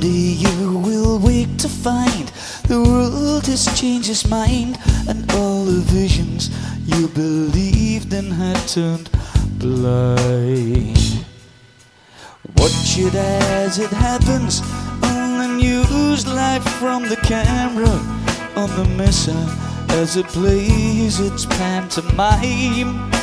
day you will wake to find the world has changed its mind, and all the visions you believed in had turned blind. Watch it as it happens on the news, live from the camera on the mesa as it plays its pantomime.